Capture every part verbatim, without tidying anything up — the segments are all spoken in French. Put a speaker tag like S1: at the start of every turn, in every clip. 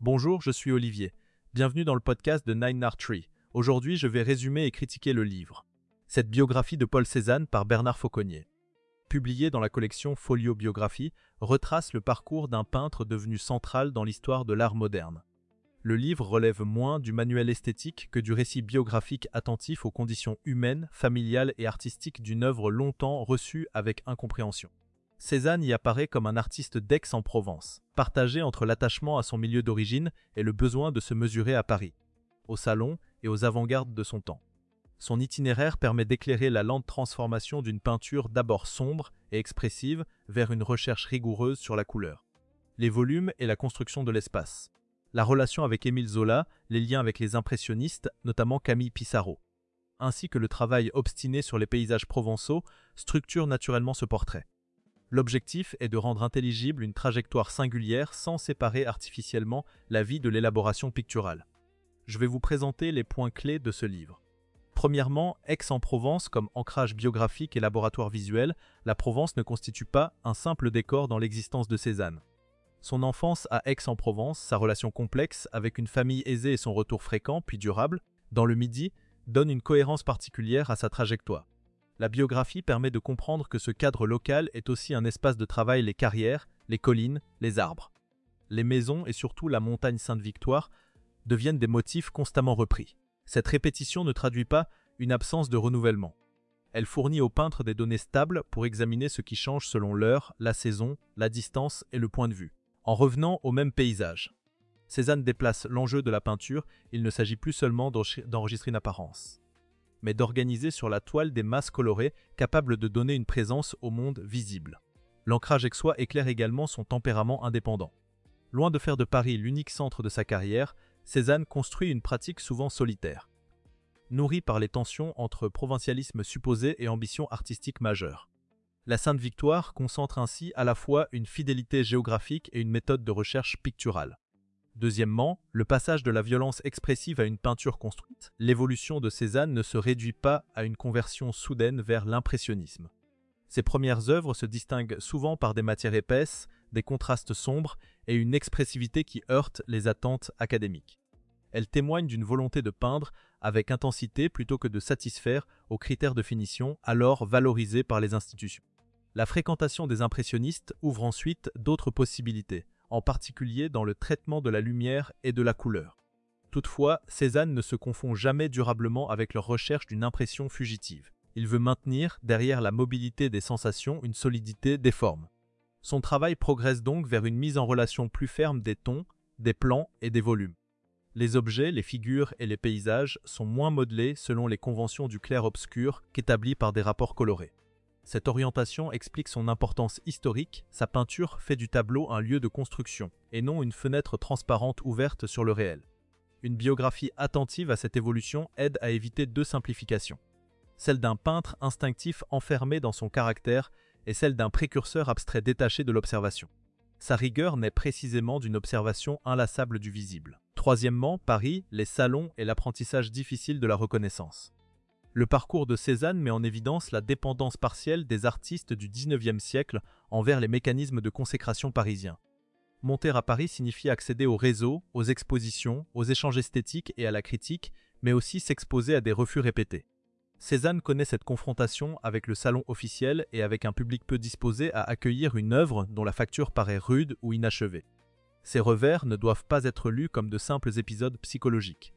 S1: Bonjour, je suis Olivier. Bienvenue dans le podcast de Nine Art Tree. Aujourd'hui, je vais résumer et critiquer le livre. Cette biographie de Paul Cézanne par Bernard Fauconnier, publiée dans la collection Folio Biographie, retrace le parcours d'un peintre devenu central dans l'histoire de l'art moderne. Le livre relève moins du manuel esthétique que du récit biographique attentif aux conditions humaines, familiales et artistiques d'une œuvre longtemps reçue avec incompréhension. Cézanne y apparaît comme un artiste d'Aix-en-Provence, partagé entre l'attachement à son milieu d'origine et le besoin de se mesurer à Paris, au salon et aux avant-gardes de son temps. Son itinéraire permet d'éclairer la lente transformation d'une peinture d'abord sombre et expressive vers une recherche rigoureuse sur la couleur, les volumes et la construction de l'espace. La relation avec Émile Zola, les liens avec les impressionnistes, notamment Camille Pissarro, ainsi que le travail obstiné sur les paysages provençaux, structurent naturellement ce portrait. L'objectif est de rendre intelligible une trajectoire singulière sans séparer artificiellement la vie de l'élaboration picturale. Je vais vous présenter les points clés de ce livre. Premièrement, Aix-en-Provence comme ancrage biographique et laboratoire visuel, la Provence ne constitue pas un simple décor dans l'existence de Cézanne. Son enfance à Aix-en-Provence, sa relation complexe avec une famille aisée et son retour fréquent puis durable, dans le Midi, donnent une cohérence particulière à sa trajectoire. La biographie permet de comprendre que ce cadre local est aussi un espace de travail les carrières, les collines, les arbres. Les maisons et surtout la montagne Sainte-Victoire deviennent des motifs constamment repris. Cette répétition ne traduit pas une absence de renouvellement. Elle fournit au peintre des données stables pour examiner ce qui change selon l'heure, la saison, la distance et le point de vue. En revenant au même paysage, Cézanne déplace l'enjeu de la peinture, il ne s'agit plus seulement d'enregistrer une apparence, mais d'organiser sur la toile des masses colorées capables de donner une présence au monde visible. L'ancrage aixois éclaire également son tempérament indépendant. Loin de faire de Paris l'unique centre de sa carrière, Cézanne construit une pratique souvent solitaire, nourrie par les tensions entre provincialisme supposé et ambition artistique majeure. La Sainte-Victoire concentre ainsi à la fois une fidélité géographique et une méthode de recherche picturale. Deuxièmement, le passage de la violence expressive à une peinture construite. L'évolution de Cézanne ne se réduit pas à une conversion soudaine vers l'impressionnisme. Ses premières œuvres se distinguent souvent par des matières épaisses, des contrastes sombres et une expressivité qui heurte les attentes académiques. Elles témoignent d'une volonté de peindre avec intensité plutôt que de satisfaire aux critères de finition alors valorisés par les institutions. La fréquentation des impressionnistes ouvre ensuite d'autres possibilités, en particulier dans le traitement de la lumière et de la couleur. Toutefois, Cézanne ne se confond jamais durablement avec leur recherche d'une impression fugitive. Il veut maintenir, derrière la mobilité des sensations, une solidité des formes. Son travail progresse donc vers une mise en relation plus ferme des tons, des plans et des volumes. Les objets, les figures et les paysages sont moins modelés selon les conventions du clair-obscur qu'établies par des rapports colorés. Cette orientation explique son importance historique, sa peinture fait du tableau un lieu de construction, et non une fenêtre transparente ouverte sur le réel. Une biographie attentive à cette évolution aide à éviter deux simplifications. Celle d'un peintre instinctif enfermé dans son caractère et celle d'un précurseur abstrait détaché de l'observation. Sa rigueur naît précisément d'une observation inlassable du visible. Troisièmement, Paris, les salons et l'apprentissage difficile de la reconnaissance. Le parcours de Cézanne met en évidence la dépendance partielle des artistes du dix-neuvième siècle envers les mécanismes de consécration parisiens. Monter à Paris signifie accéder au réseau, aux expositions, aux échanges esthétiques et à la critique, mais aussi s'exposer à des refus répétés. Cézanne connaît cette confrontation avec le salon officiel et avec un public peu disposé à accueillir une œuvre dont la facture paraît rude ou inachevée. Ces revers ne doivent pas être lus comme de simples épisodes psychologiques.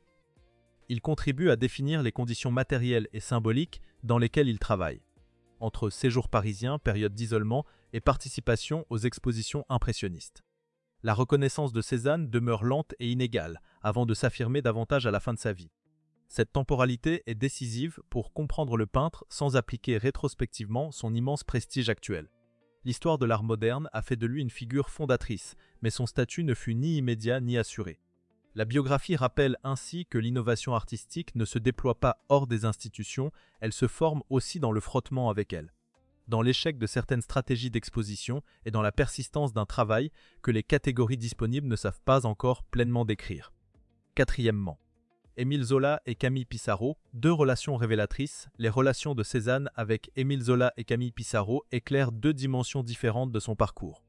S1: Il contribue à définir les conditions matérielles et symboliques dans lesquelles il travaille, entre séjour parisien, période d'isolement et participation aux expositions impressionnistes. La reconnaissance de Cézanne demeure lente et inégale avant de s'affirmer davantage à la fin de sa vie. Cette temporalité est décisive pour comprendre le peintre sans appliquer rétrospectivement son immense prestige actuel. L'histoire de l'art moderne a fait de lui une figure fondatrice, mais son statut ne fut ni immédiat ni assuré. La biographie rappelle ainsi que l'innovation artistique ne se déploie pas hors des institutions, elle se forme aussi dans le frottement avec elles, dans l'échec de certaines stratégies d'exposition et dans la persistance d'un travail que les catégories disponibles ne savent pas encore pleinement décrire. Quatrièmement, Émile Zola et Camille Pissarro, deux relations révélatrices. Les relations de Cézanne avec Émile Zola et Camille Pissarro éclairent deux dimensions différentes de son parcours.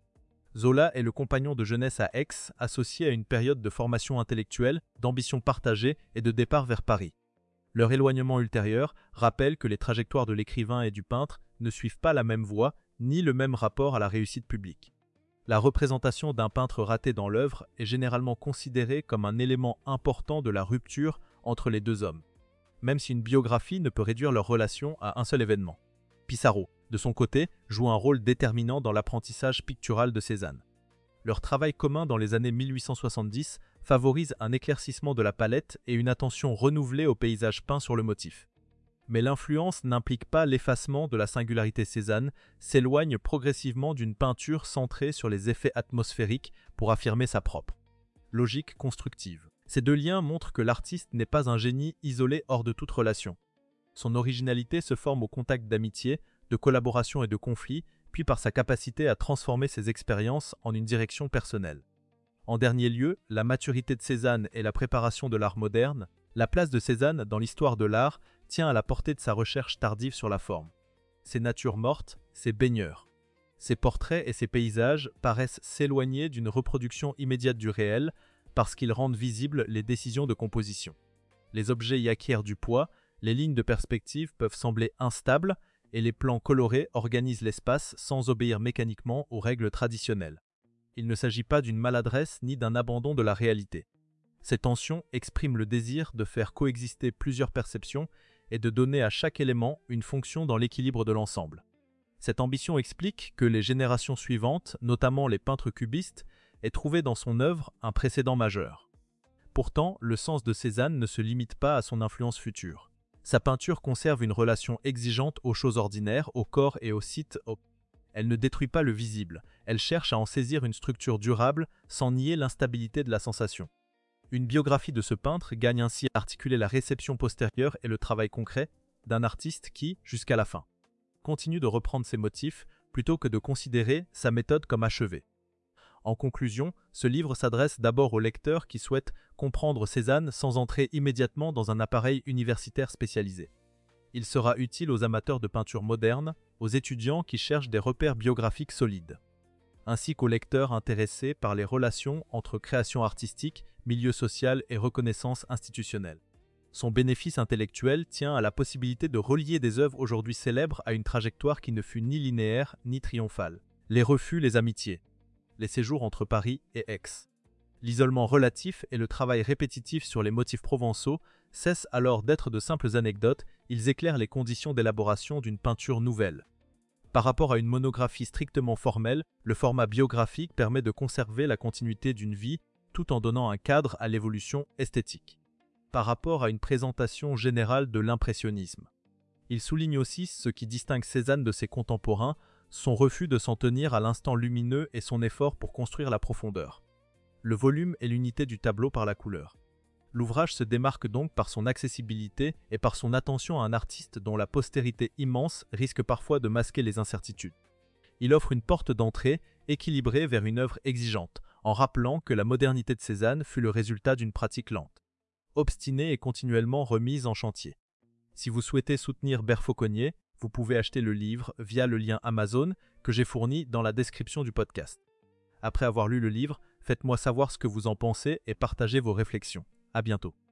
S1: Zola est le compagnon de jeunesse à Aix, associé à une période de formation intellectuelle, d'ambition partagée et de départ vers Paris. Leur éloignement ultérieur rappelle que les trajectoires de l'écrivain et du peintre ne suivent pas la même voie, ni le même rapport à la réussite publique. La représentation d'un peintre raté dans l'œuvre est généralement considérée comme un élément important de la rupture entre les deux hommes, même si une biographie ne peut réduire leur relation à un seul événement. Pissarro, de son côté, joue un rôle déterminant dans l'apprentissage pictural de Cézanne. Leur travail commun dans les années mille huit cent soixante-dix favorise un éclaircissement de la palette et une attention renouvelée aux paysages peints sur le motif. Mais l'influence n'implique pas l'effacement de la singularité Cézanne, s'éloigne progressivement d'une peinture centrée sur les effets atmosphériques pour affirmer sa propre logique constructive. Ces deux liens montrent que l'artiste n'est pas un génie isolé hors de toute relation. Son originalité se forme au contact d'amitié, de collaboration et de conflits, puis par sa capacité à transformer ses expériences en une direction personnelle. En dernier lieu, la maturité de Cézanne et la préparation de l'art moderne, la place de Cézanne dans l'histoire de l'art tient à la portée de sa recherche tardive sur la forme. Ses natures mortes, ses baigneurs. Ses portraits et ses paysages paraissent s'éloigner d'une reproduction immédiate du réel parce qu'ils rendent visibles les décisions de composition. Les objets y acquièrent du poids, les lignes de perspective peuvent sembler instables et les plans colorés organisent l'espace sans obéir mécaniquement aux règles traditionnelles. Il ne s'agit pas d'une maladresse ni d'un abandon de la réalité. Ces tensions expriment le désir de faire coexister plusieurs perceptions et de donner à chaque élément une fonction dans l'équilibre de l'ensemble. Cette ambition explique que les générations suivantes, notamment les peintres cubistes, aient trouvé dans son œuvre un précédent majeur. Pourtant, le sens de Cézanne ne se limite pas à son influence future. Sa peinture conserve une relation exigeante aux choses ordinaires, au corps et au site. Elle ne détruit pas le visible, elle cherche à en saisir une structure durable sans nier l'instabilité de la sensation. Une biographie de ce peintre gagne ainsi à articuler la réception postérieure et le travail concret d'un artiste qui, jusqu'à la fin, continue de reprendre ses motifs plutôt que de considérer sa méthode comme achevée. En conclusion, ce livre s'adresse d'abord aux lecteurs qui souhaitent comprendre Cézanne sans entrer immédiatement dans un appareil universitaire spécialisé. Il sera utile aux amateurs de peinture moderne, aux étudiants qui cherchent des repères biographiques solides, ainsi qu'aux lecteurs intéressés par les relations entre création artistique, milieu social et reconnaissance institutionnelle. Son bénéfice intellectuel tient à la possibilité de relier des œuvres aujourd'hui célèbres à une trajectoire qui ne fut ni linéaire ni triomphale. Les refus, les amitiés, les séjours entre Paris et Aix. L'isolement relatif et le travail répétitif sur les motifs provençaux cessent alors d'être de simples anecdotes, ils éclairent les conditions d'élaboration d'une peinture nouvelle. Par rapport à une monographie strictement formelle, le format biographique permet de conserver la continuité d'une vie tout en donnant un cadre à l'évolution esthétique. Par rapport à une présentation générale de l'impressionnisme. Il souligne aussi ce qui distingue Cézanne de ses contemporains, son refus de s'en tenir à l'instant lumineux et son effort pour construire la profondeur. Le volume et l'unité du tableau par la couleur. L'ouvrage se démarque donc par son accessibilité et par son attention à un artiste dont la postérité immense risque parfois de masquer les incertitudes. Il offre une porte d'entrée équilibrée vers une œuvre exigeante, en rappelant que la modernité de Cézanne fut le résultat d'une pratique lente, obstinée et continuellement remise en chantier. Si vous souhaitez soutenir Ber Fauconnier, vous pouvez acheter le livre via le lien Amazon que j'ai fourni dans la description du podcast. Après avoir lu le livre, faites-moi savoir ce que vous en pensez et partagez vos réflexions. À bientôt.